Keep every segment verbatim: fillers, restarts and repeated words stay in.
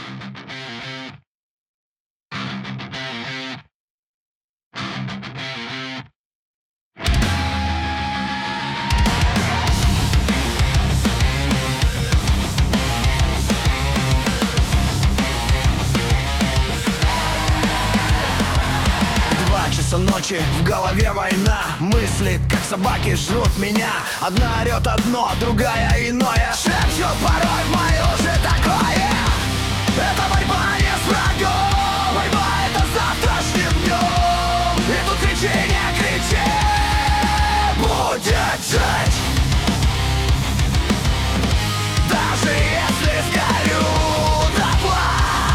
Ночи, в голове война. Мысли, как собаки, жрут меня. Одна орет одно, другая иное. Шепчут порой в мои уши такое. Это борьба не с врагом. Борьба это завтрашним днем. И тут кричи, не кричи, будет жить. Даже если сгорю дотла.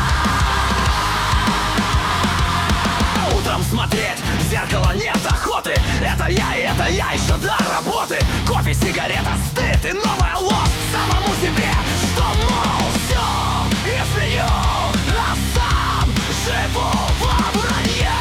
Утром смотреть в зеркало нет охоты. Это я, и это я еще до работы. Кофе, сигарета, стыд и новая ложь самому себе, что мол все изменю, а сам живу во вранье.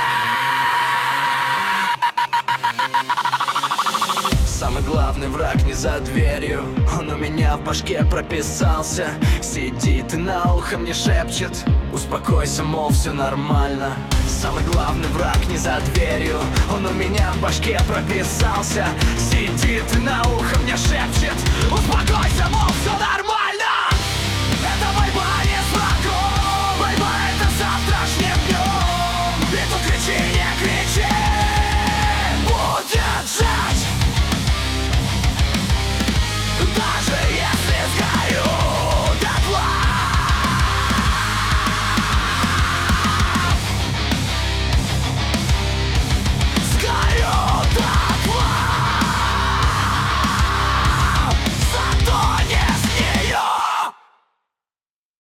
Самый главный враг не за дверью, он у меня в башке прописался. Сидит и на ухо мне шепчет: успокойся, мол, все нормально. Самый главный враг не за дверью, он у меня в башке прописался. Сидит и на ухо мне шепчет: успокойся, мол, все нормально.